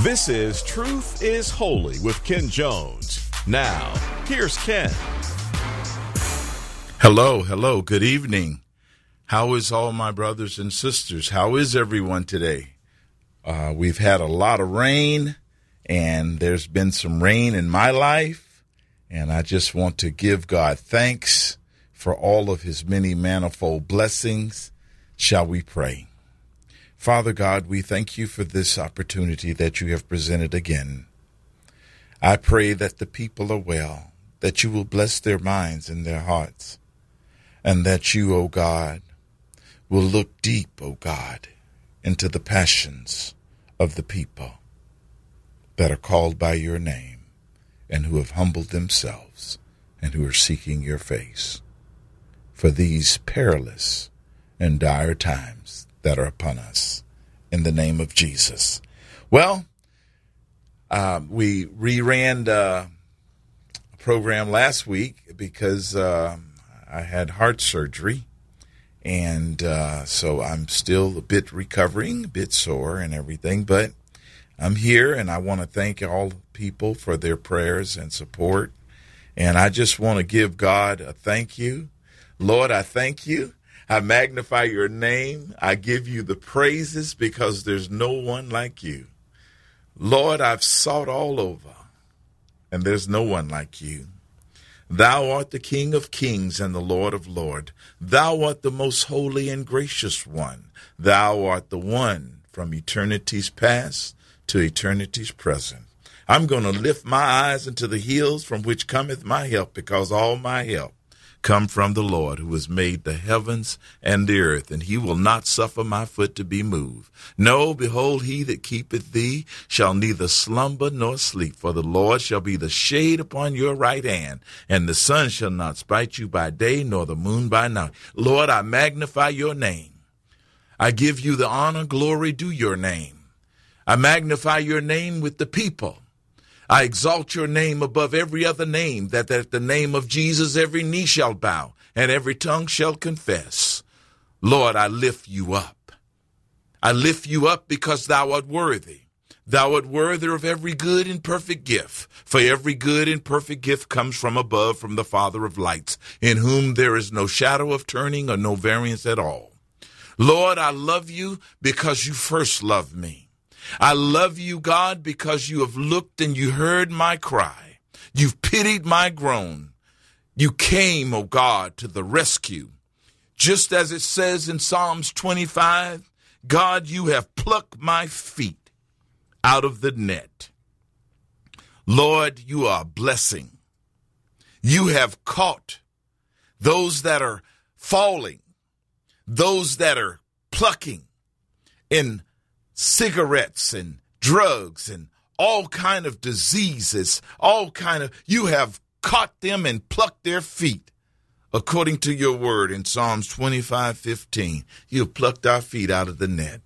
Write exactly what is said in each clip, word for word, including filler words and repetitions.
This is Truth is Holy with Ken Jones. Now, here's Ken. Hello, hello, good evening. How is all my brothers and sisters? How is everyone today? Uh, we've had a lot of rain, and there's been some rain in my life, and I just want to give God thanks for all of his many manifold blessings. Shall we pray? Father God, we thank you for this opportunity that you have presented again. I pray that the people are well, that you will bless their minds and their hearts, and that you, O God, will look deep, O God, into the passions of the people that are called by your name and who have humbled themselves and who are seeking your face for these perilous and dire times that are upon us, in the name of Jesus. Well, uh, we reran uh, a program last week because uh, I had heart surgery, and uh, so I'm still a bit recovering, a bit sore and everything, but I'm here, and I want to thank all people for their prayers and support, and I just want to give God a thank you. Lord, I thank you. I magnify your name. I give you the praises because there's no one like you. Lord, I've sought all over, and there's no one like you. Thou art the King of kings and the Lord of lords. Thou art the most holy and gracious one. Thou art the one from eternity's past to eternity's present. I'm going to lift my eyes into the hills from which cometh my help, because all my help come from the Lord, who has made the heavens and the earth, and he will not suffer my foot to be moved. No, behold, he that keepeth thee shall neither slumber nor sleep, for the Lord shall be the shade upon your right hand, and the sun shall not smite you by day, nor the moon by night. Lord, I magnify your name. I give you the honor, glory due your name. I magnify your name with the people. I exalt your name above every other name, that at the name of Jesus every knee shall bow and every tongue shall confess. Lord, I lift you up. I lift you up because thou art worthy. Thou art worthy of every good and perfect gift, for every good and perfect gift comes from above, from the Father of lights, in whom there is no shadow of turning or no variance at all. Lord, I love you because you first loved me. I love you, God, because you have looked and you heard my cry. You've pitied my groan. You came, O God, to the rescue. Just as it says in Psalms twenty-five, God, you have plucked my feet out of the net. Lord, you are a blessing. You have caught those that are falling, those that are plucking in cigarettes and drugs and all kind of diseases, all kind of, you have caught them and plucked their feet. According to your word in Psalms twenty-five fifteen, you have plucked our feet out of the net.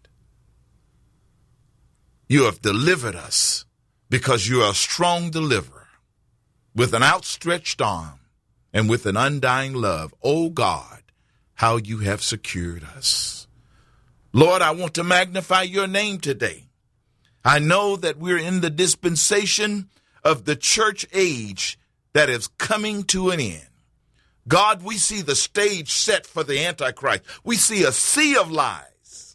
You have delivered us because you are a strong deliverer with an outstretched arm and with an undying love. Oh God, how you have secured us. Lord, I want to magnify your name today. I know that we're in the dispensation of the church age that is coming to an end. God, we see the stage set for the Antichrist. We see a sea of lies.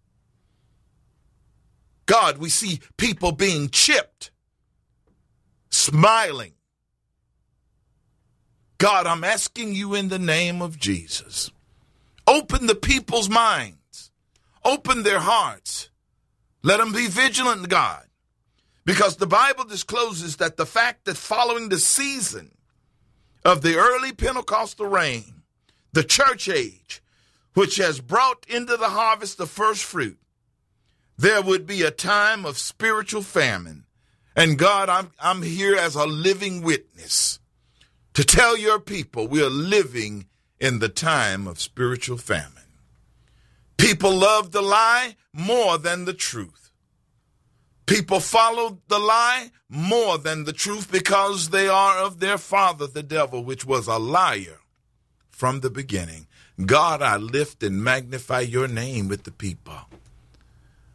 God, we see people being chipped, smiling. God, I'm asking you in the name of Jesus, open the people's minds. Open their hearts. Let them be vigilant, God. Because the Bible discloses that the fact that following the season of the early Pentecostal rain, the church age, which has brought into the harvest the first fruit, there would be a time of spiritual famine. And God, I'm, I'm here as a living witness to tell your people we are living in the time of spiritual famine. People love the lie more than the truth. People follow the lie more than the truth because they are of their father, the devil, which was a liar from the beginning. God, I lift and magnify your name with the people.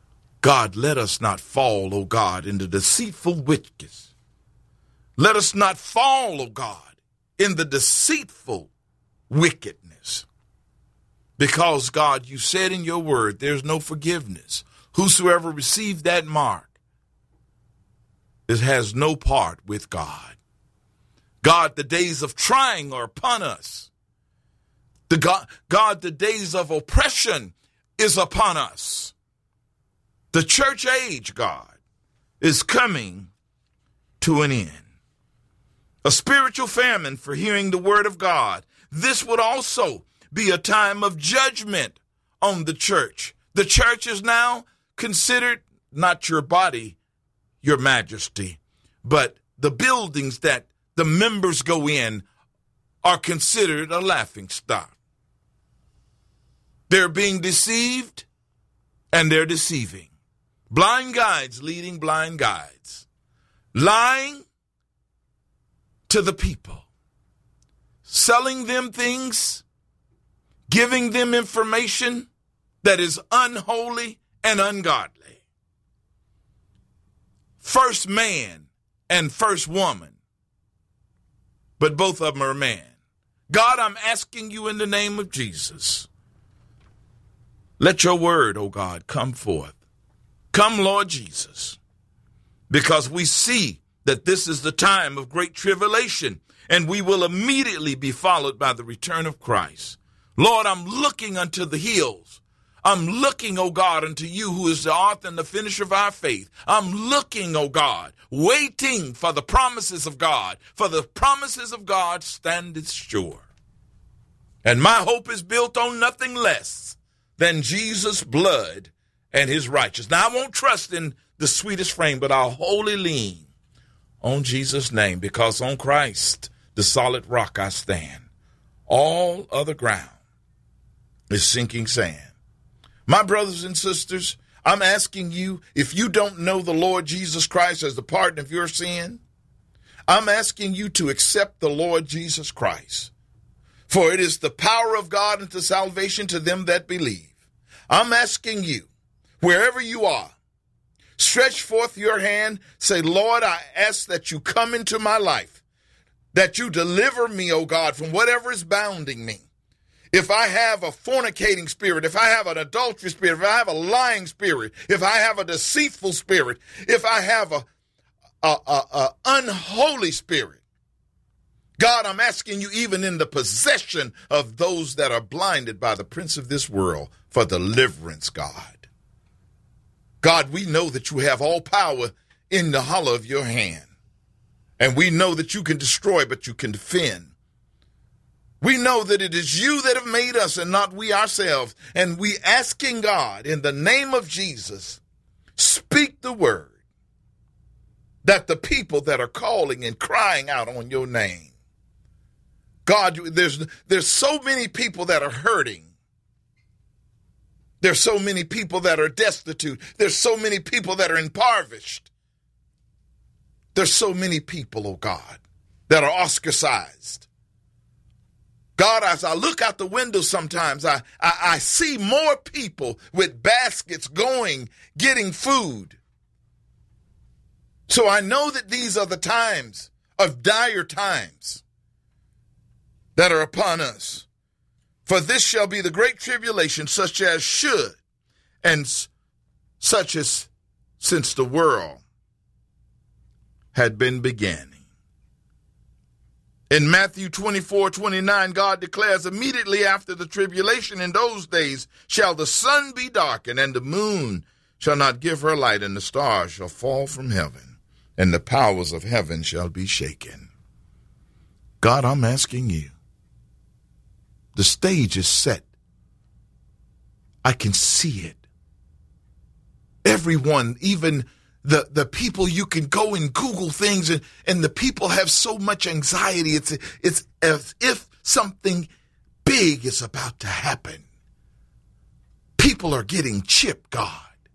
God, let us not fall, O God, into deceitful wickedness. Let us not fall, O God, in the deceitful wickedness. Because, God, you said in your word, there's no forgiveness. Whosoever received that mark is, has no part with God. God, the days of trying are upon us. The God, God, the days of oppression is upon us. The church age, God, is coming to an end. A spiritual famine for hearing the word of God. This would also be a time of judgment on the church. The church is now considered not your body, your majesty, but the buildings that the members go in are considered a laughing stock. They're being deceived and they're deceiving. Blind guides leading blind guides. Lying to the people. Selling them things. Giving them information that is unholy and ungodly. First man and first woman. But both of them are man. God, I'm asking you in the name of Jesus. Let your word, oh God, come forth. Come, Lord Jesus. Because we see that this is the time of great tribulation, and we will immediately be followed by the return of Christ. Lord, I'm looking unto the hills. I'm looking, oh God, unto you who is the author and the finisher of our faith. I'm looking, oh God, waiting for the promises of God. For the promises of God standeth sure. And my hope is built on nothing less than Jesus' blood and his righteousness. Now, I won't trust in the sweetest frame, but I'll wholly lean on Jesus' name, because on Christ, the solid rock, I stand. All other ground is sinking sand. My brothers and sisters, I'm asking you, if you don't know the Lord Jesus Christ as the pardon of your sin, I'm asking you to accept the Lord Jesus Christ. For it is the power of God unto salvation to them that believe. I'm asking you, wherever you are, stretch forth your hand, say, Lord, I ask that you come into my life, that you deliver me, O God, from whatever is bounding me. If I have a fornicating spirit, if I have an adultery spirit, if I have a lying spirit, if I have a deceitful spirit, if I have a, a, a, a unholy spirit, God, I'm asking you, even in the possession of those that are blinded by the prince of this world, for deliverance, God. God, we know that you have all power in the hollow of your hand. And we know that you can destroy, but you can defend. We know that it is you that have made us and not we ourselves. And we asking God, in the name of Jesus, speak the word, that the people that are calling and crying out on your name, God, there's, there's so many people that are hurting. There's so many people that are destitute. There's so many people that are impoverished. There's so many people, oh God, that are ostracized. God, as I look out the window sometimes, I, I, I see more people with baskets going, getting food. So I know that these are the times of dire times that are upon us. For this shall be the great tribulation, such as should, and such as since the world had been beginning. In Matthew twenty-four twenty-nine, God declares, immediately after the tribulation in those days shall the sun be darkened, and the moon shall not give her light, and the stars shall fall from heaven, and the powers of heaven shall be shaken. God, I'm asking you. The stage is set. I can see it. Everyone, even the, the people, you can go and Google things, and, and the people have so much anxiety. It's, it's as if something big is about to happen. People are getting chipped, God.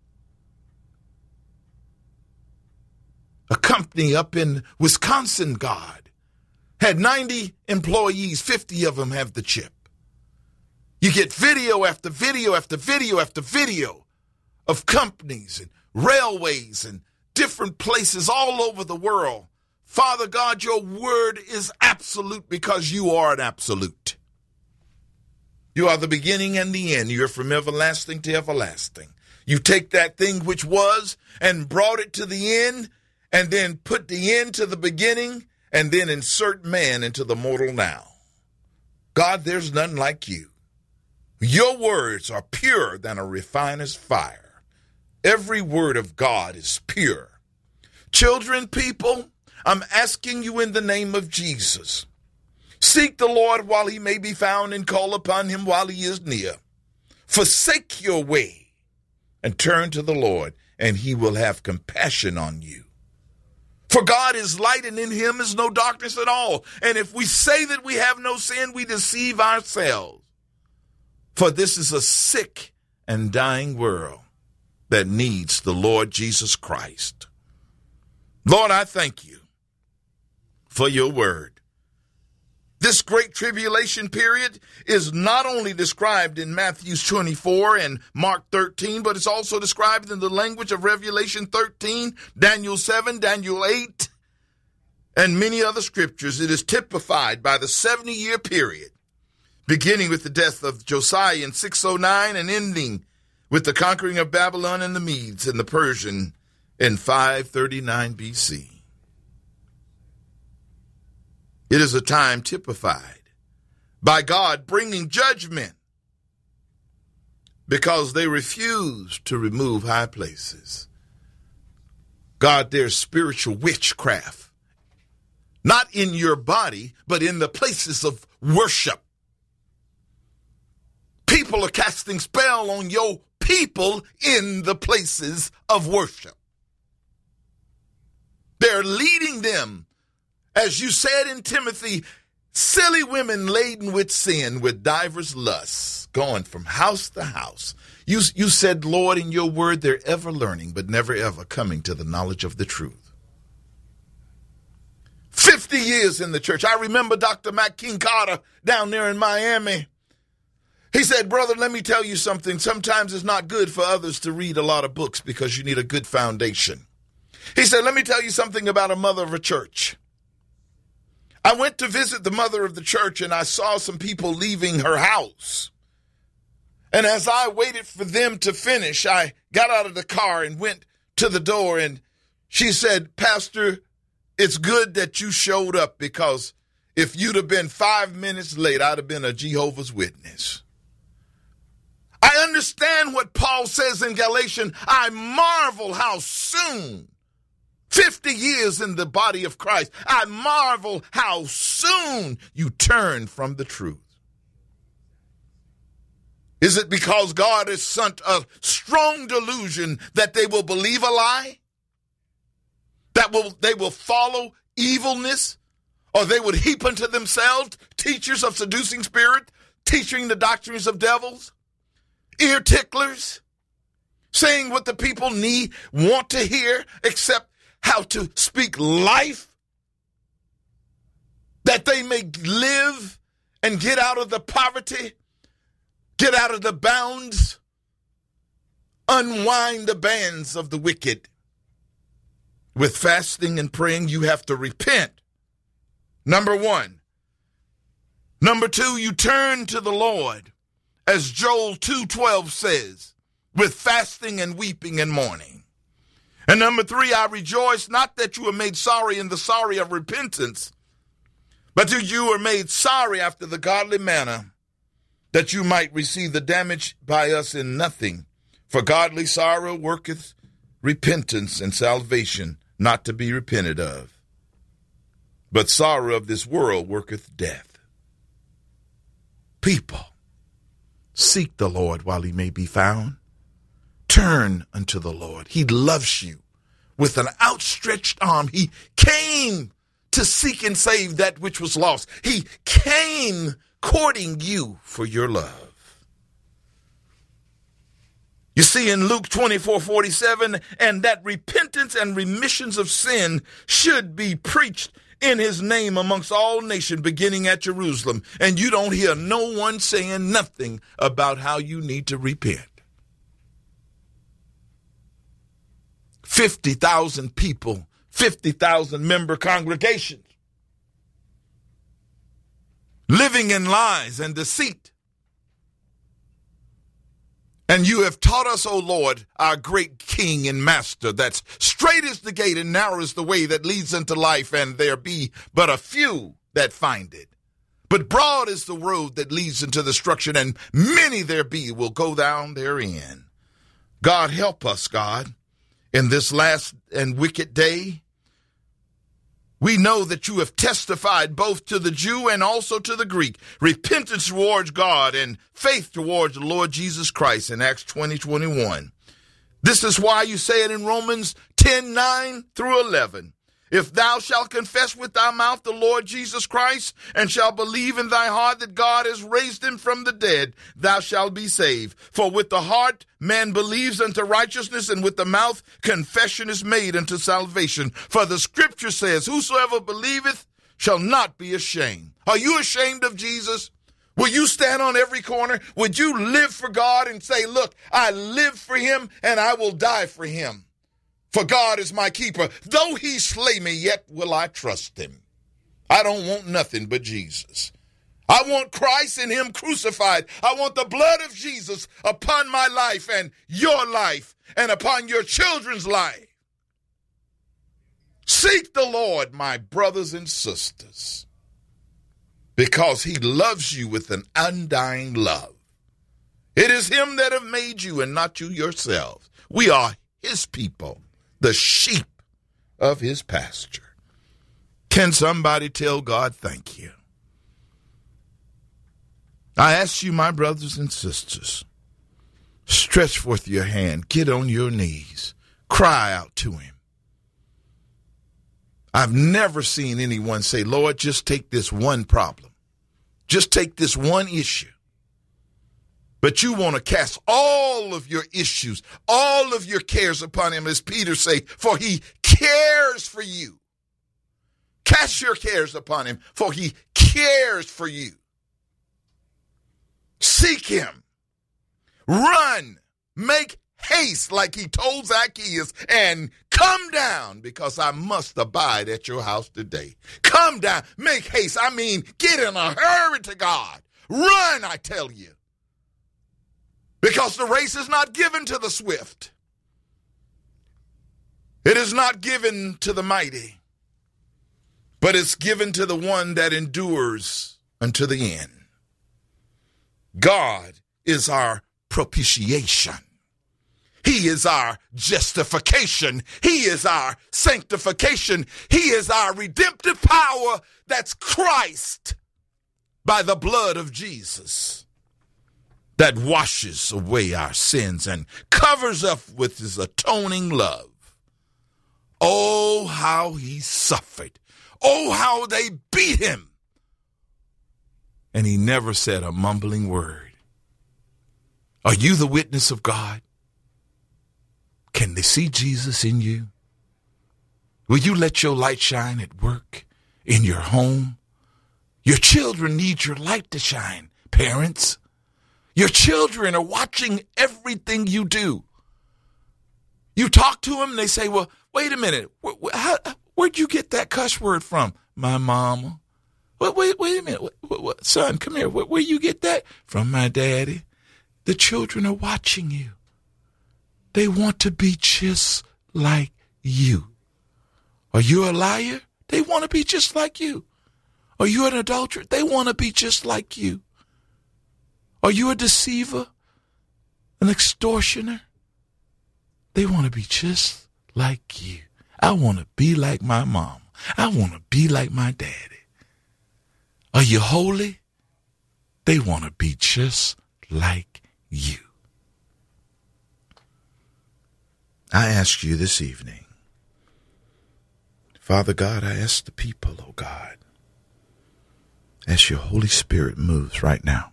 A company up in Wisconsin, God, had ninety employees, fifty of them have the chip. You get video after video after video after video of companies and railways and different places all over the world. Father God, your word is absolute because you are an absolute. You are the beginning and the end. You're from everlasting to everlasting. You take that thing which was and brought it to the end, and then put the end to the beginning, and then insert man into the mortal now. God, there's none like you. Your words are purer than a refiner's fire. Every word of God is pure. Children, people, I'm asking you in the name of Jesus, seek the Lord while he may be found and call upon him while he is near. Forsake your way and turn to the Lord, and he will have compassion on you. For God is light, and in him is no darkness at all. And if we say that we have no sin, we deceive ourselves. For this is a sick and dying world that needs the Lord Jesus Christ. Lord, I thank you for your word. This great tribulation period is not only described in Matthew twenty-four and Mark thirteen, but it's also described in the language of Revelation thirteen, Daniel seven, Daniel eight, and many other scriptures. It is typified by the seventy-year period, beginning with the death of Josiah in six oh nine and ending with the conquering of Babylon and the Medes and the Persian in five thirty-nine B C. It is a time typified by God bringing judgment because they refuse to remove high places. God, there's spiritual witchcraft, not in your body, but in the places of worship. People are casting spell on your people in the places of worship. They're leading them, as you said in Timothy, silly women laden with sin, with divers lusts, going from house to house. You, you said, Lord, in your word, they're ever learning, but never ever coming to the knowledge of the truth. Fifty years in the church. I remember Doctor Mac King Carter down there in Miami. He said, brother, let me tell you something. Sometimes it's not good for others to read a lot of books because you need a good foundation. He said, let me tell you something about a mother of a church. I went to visit the mother of the church, and I saw some people leaving her house. And as I waited for them to finish, I got out of the car and went to the door, and she said, Pastor, it's good that you showed up, because if you'd have been five minutes late, I'd have been a Jehovah's Witness. I understand what Paul says in Galatians. I marvel how soon, fifty years in the body of Christ, I marvel how soon you turn from the truth. Is it because God has sent a strong delusion that they will believe a lie? That will they will follow evilness? Or they would heap unto themselves teachers of seducing spirit, teaching the doctrines of devils, ear ticklers, saying what the people need, want to hear, except how to speak life, that they may live and get out of the poverty, get out of the bounds, unwind the bands of the wicked. With fasting and praying, you have to repent. Number one. Number two, you turn to the Lord, as Joel two twelve says, with fasting and weeping and mourning. And number three, I rejoice not that you are made sorry in the sorry of repentance, but that you are made sorry after the godly manner, that you might receive the damage by us in nothing. For godly sorrow worketh repentance and salvation, not to be repented of. But sorrow of this world worketh death. People, seek the Lord while he may be found. Turn unto the Lord. He loves you with an outstretched arm. He came to seek and save that which was lost. He came courting you for your love. You see in Luke twenty-four forty-seven, and that repentance and remissions of sin should be preached in his name amongst all nations, beginning at Jerusalem. And you don't hear no one saying nothing about how you need to repent. fifty thousand people, fifty thousand member congregations, living in lies and deceit. And you have taught us, O Lord, our great King and Master, that straight is the gate and narrow is the way that leads into life, and there be but a few that find it. But broad is the road that leads into destruction, and many there be will go down therein. God, help us, God, in this last and wicked day. We know that you have testified both to the Jew and also to the Greek, repentance towards God and faith towards the Lord Jesus Christ in Acts twenty twenty-one. This is why you say it in Romans ten nine through eleven. If thou shalt confess with thy mouth the Lord Jesus Christ, and shalt believe in thy heart that God has raised him from the dead, thou shalt be saved. For with the heart man believes unto righteousness, and with the mouth confession is made unto salvation. For the scripture says, whosoever believeth shall not be ashamed. Are you ashamed of Jesus? Will you stand on every corner? Would you live for God and say, look, I live for him and I will die for him? For God is my keeper. Though he slay me, yet will I trust him. I don't want nothing but Jesus. I want Christ and him crucified. I want the blood of Jesus upon my life and your life and upon your children's life. Seek the Lord, my brothers and sisters, because he loves you with an undying love. It is him that have made you and not you yourselves. We are his people, the sheep of his pasture. Can somebody tell God thank you? I ask you, my brothers and sisters, stretch forth your hand, get on your knees, cry out to him. I've never seen anyone say, Lord, just take this one problem. Just take this one issue. But you want to cast all of your issues, all of your cares upon him, as Peter say, for he cares for you. Cast your cares upon him, for he cares for you. Seek him. Run. Make haste, like he told Zacchaeus, and come down, because I must abide at your house today. Come down. Make haste. I mean, get in a hurry to God. Run, I tell you. Because the race is not given to the swift. It is not given to the mighty, but it's given to the one that endures unto the end. God is our propitiation. He is our justification. He is our sanctification. He is our redemptive power. That's Christ by the blood of Jesus, that washes away our sins and covers up with his atoning love. Oh, how he suffered. Oh, how they beat him. And he never said a mumbling word. Are you the witness of God? Can they see Jesus in you? Will you let your light shine at work, in your home? Your children need your light to shine, parents. Your children are watching everything you do. You talk to them, and they say, well, wait a minute. Where, where, how, where'd you get that cuss word from? My mama. Wait, wait, wait a minute. What, what, what, son, come here. Where, where you get that? From my daddy. The children are watching you. They want to be just like you. Are you a liar? They want to be just like you. Are you an adulterer? They want to be just like you. Are you a deceiver? An extortioner? They want to be just like you. I want to be like my mom. I want to be like my daddy. Are you holy? They want to be just like you. I ask you this evening, Father God, I ask the people, oh God, as your Holy Spirit moves right now,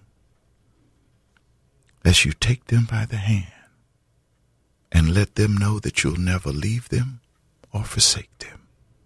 as you take them by the hand and let them know that you'll never leave them or forsake them,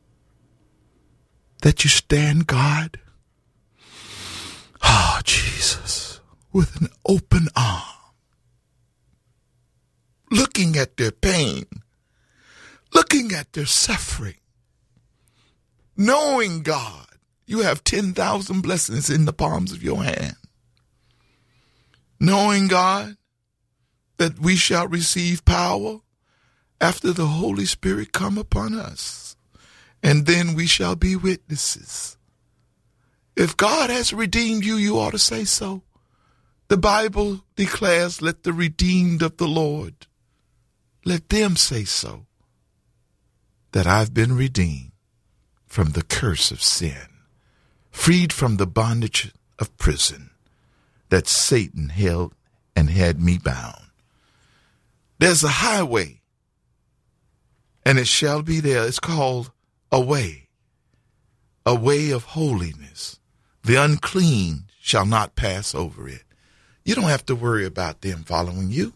that you stand, God, ah, oh, Jesus, with an open arm, looking at their pain, looking at their suffering, knowing, God, you have ten thousand blessings in the palms of your hand, knowing, God, that we shall receive power after the Holy Spirit come upon us, and then we shall be witnesses. If God has redeemed you, you ought to say so. The Bible declares, let the redeemed of the Lord, let them say so, that I've been redeemed from the curse of sin, freed from the bondage of prison that Satan held and had me bound. There's a highway, and it shall be there. It's called a way, a way of holiness. The unclean shall not pass over it. You don't have to worry about them following you.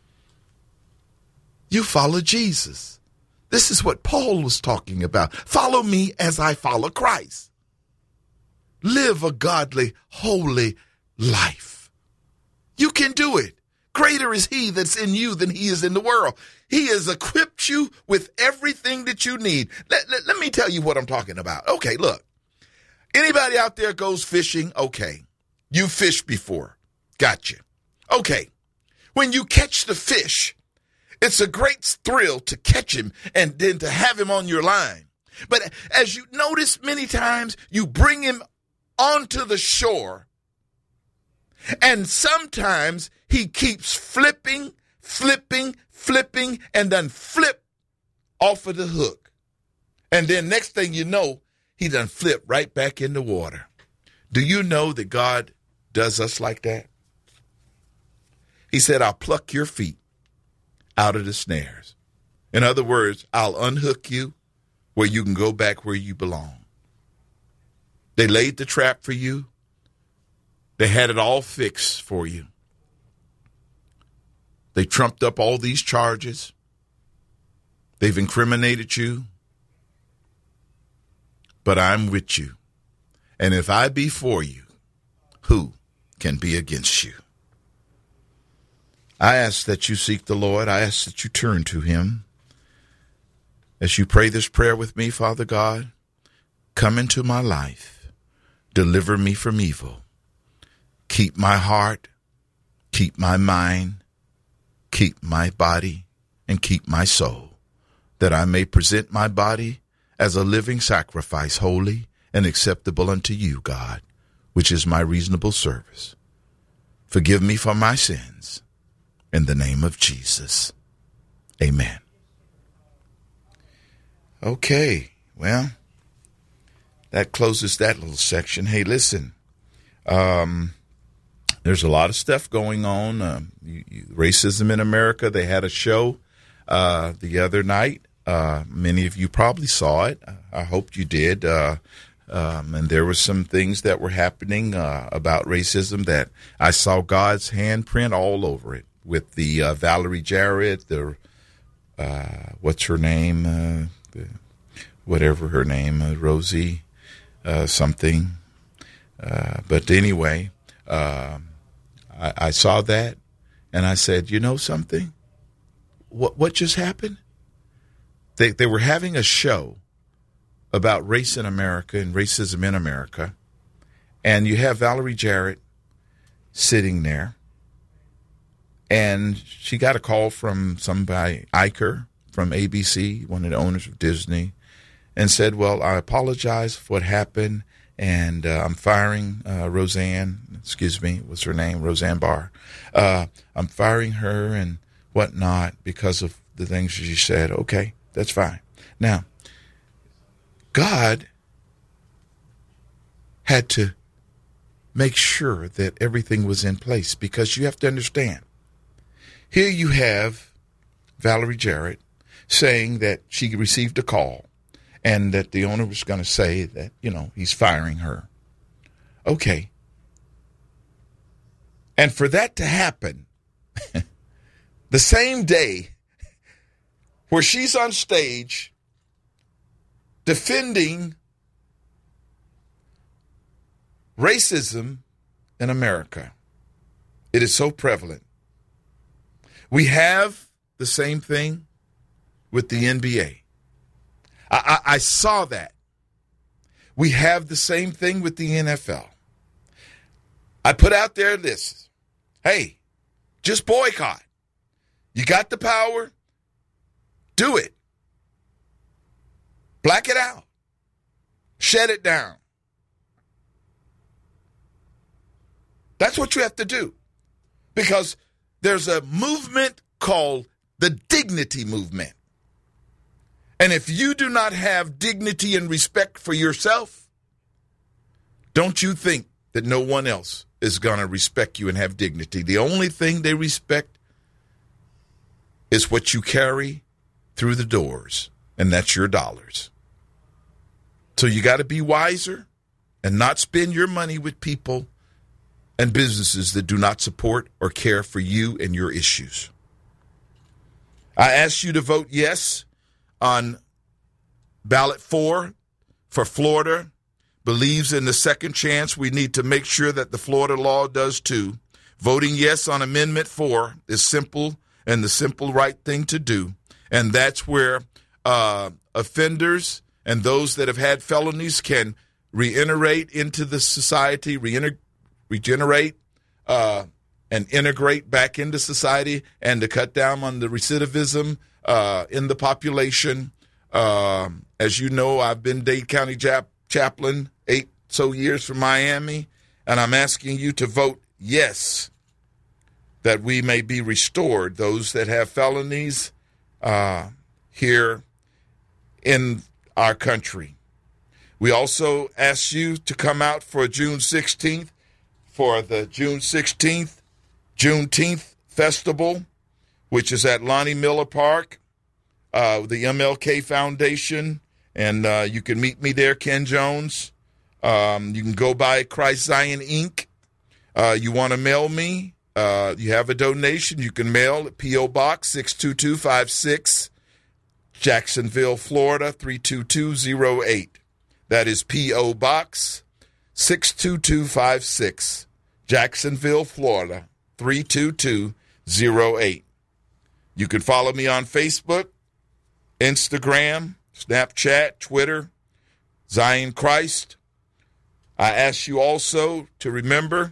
You follow Jesus. This is what Paul was talking about. Follow me as I follow Christ. Live a godly, holy life. You can do it. Greater is he that's in you than he is in the world. He has equipped you with everything that you need. Let, let, let me tell you what I'm talking about. Okay, look. Anybody out there goes fishing? Okay. You fished before. Gotcha. Okay. When you catch the fish, it's a great thrill to catch him and then to have him on your line. But as you notice many times, you bring him onto the shore, and sometimes he keeps flipping, flipping, flipping, and then flip off of the hook. And then next thing you know, he done flip right back in the water. Do you know that God does us like that? He said, I'll pluck your feet out of the snares. In other words, I'll unhook you where you can go back where you belong. They laid the trap for you. They had it all fixed for you. They trumped up all these charges. They've incriminated you. But I'm with you. And if I be for you, who can be against you? I ask that you seek the Lord. I ask that you turn to him. As you pray this prayer with me, Father God, come into my life. Deliver me from evil. Keep my heart. Keep my mind. Keep my body. And keep my soul, that I may present my body as a living sacrifice, holy and acceptable unto you, God, which is my reasonable service. Forgive me for my sins. In the name of Jesus. Amen. Okay, well, that closes that little section. Hey, listen, um, there's a lot of stuff going on. Uh, you, you, racism in America. They had a show uh, the other night. Uh, many of you probably saw it. I hope you did. Uh, um, and there were some things that were happening uh, about racism that I saw God's handprint all over it. With the uh, Valerie Jarrett, the uh, what's her name, uh, the, whatever her name, uh, Rosie, uh, something. Uh, but anyway, uh, I, I saw that, and I said, you know something? What what just happened? They they were having a show about race in America and racism in America, and you have Valerie Jarrett sitting there. And she got a call from somebody, Iker, from A B C, one of the owners of Disney, and said, well, I apologize for what happened, and uh, I'm firing uh, Roseanne, excuse me, what's her name, Roseanne Barr. Uh, I'm firing her and whatnot because of the things she said. Okay, that's fine. Now, God had to make sure that everything was in place, because you have to understand, here you have Valerie Jarrett saying that she received a call and that the owner was going to say that, you know, he's firing her. Okay. And for that to happen, the same day where she's on stage defending racism in America, it is so prevalent. We have the same thing with the N B A. I, I, I saw that. We have the same thing with the N F L. I put out there this, hey, just boycott. You got the power, do it. Black it out. Shut it down. That's what you have to do. Because there's a movement called the dignity movement. And if you do not have dignity and respect for yourself, don't you think that no one else is going to respect you and have dignity? The only thing they respect is what you carry through the doors, and that's your dollars. So you got to be wiser and not spend your money with people and businesses that do not support or care for you and your issues. I ask you to vote yes on ballot four for Florida. Believes in the second chance. We need to make sure that the Florida law does too. Voting yes on Amendment four is simple and the simple right thing to do. And that's where uh, offenders and those that have had felonies can reiterate into the society, reiner- regenerate, uh, and integrate back into society, and to cut down on the recidivism uh, in the population. Uh, as you know, I've been Dade County Jap- chaplain eight so years from Miami, and I'm asking you to vote yes, that we may be restored, those that have felonies uh, here in our country. We also ask you to come out for June sixteenth, for the June sixteenth, Juneteenth Festival, which is at Lonnie Miller Park, uh, the M L K Foundation, and uh, you can meet me there, Ken Jones. Um, you can go by Christ Zion Incorporated. Uh, you want to mail me? Uh, you have a donation, you can mail at P O. Box six two two five six, Jacksonville, Florida three two two zero eight. That is P O. Box six two two five six, Jacksonville, Florida three two two zero eight. You can follow me on Facebook, Instagram, Snapchat, Twitter, Zion Christ. I ask you also to remember,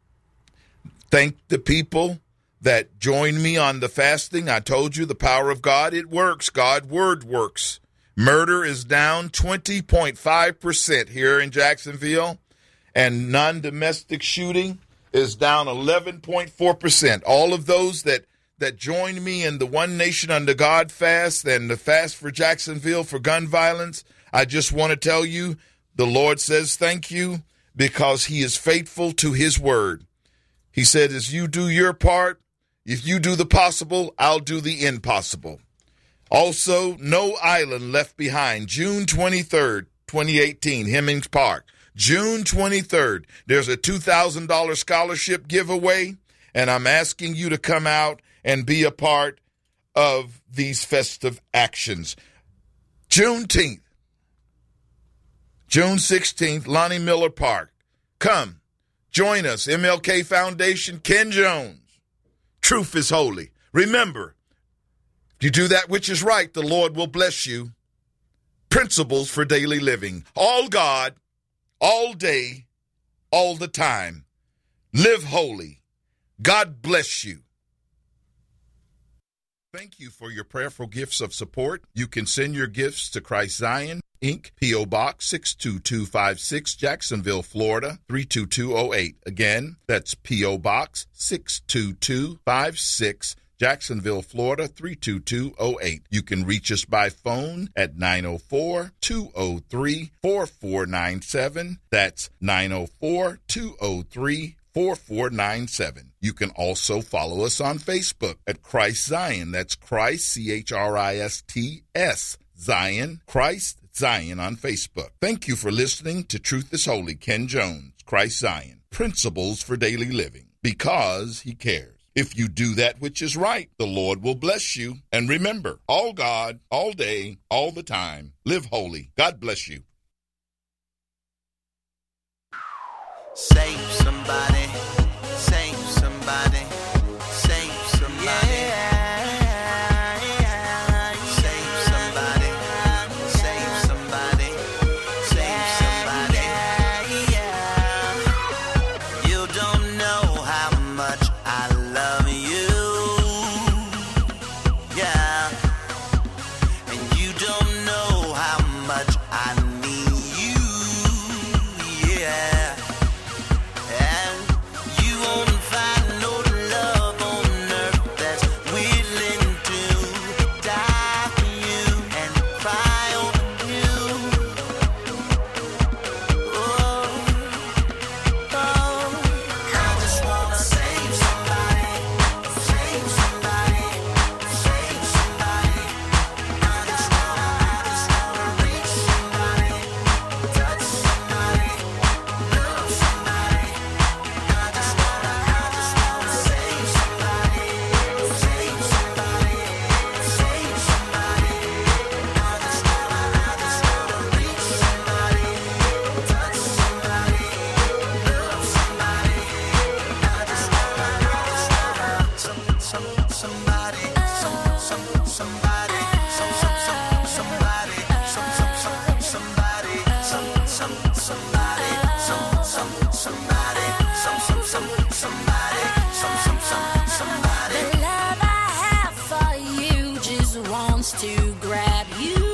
thank the people that joined me on the fasting. I told you the power of God, it works. God's word works. Murder is down twenty point five percent here in Jacksonville, and non-domestic shooting is down eleven point four percent. All of those that, that joined me in the One Nation Under God fast and the fast for Jacksonville for gun violence, I just want to tell you, the Lord says thank you because he is faithful to his word. He said, as you do your part, if you do the possible, I'll do the impossible. Also, No Island Left Behind, June twenty-third, twenty eighteen, Hemmings Park. June twenty-third, there's a two thousand dollars scholarship giveaway, and I'm asking you to come out and be a part of these festive actions. Juneteenth, June sixteenth, Lonnie Miller Park. Come, join us, M L K Foundation, Ken Jones. Truth is holy. Remember, if you do that which is right, the Lord will bless you. Principles for daily living. All God, all day, all the time. Live holy. God bless you. Thank you for your prayerful gifts of support. You can send your gifts to Christ Zion Incorporated, P O. Box six two two five six, Jacksonville, Florida three two two zero eight. Again, that's P O. Box six two two five six, Jacksonville, Florida three two two zero eight. You can reach us by phone at nine oh four, two oh three, four four nine seven. That's nine oh four, two oh three, four four nine seven. You can also follow us on Facebook at Christ Zion. That's Christ, C H R I S T S, Zion, Christ Zion on Facebook. Thank you for listening to Truth is Holy, Ken Jones, Christ Zion, Principles for Daily Living, because he cares. If you do that which is right, the Lord will bless you. And remember, all God, all day, all the time, live holy. God bless you. Save somebody, save somebody, save somebody, yeah, yeah, save somebody, save somebody, some, some, some, somebody, some, some, some, somebody, some, some, somebody, some, some, somebody, some, some, some, somebody, some, some, some, somebody. The love I have for you just wants to grab you.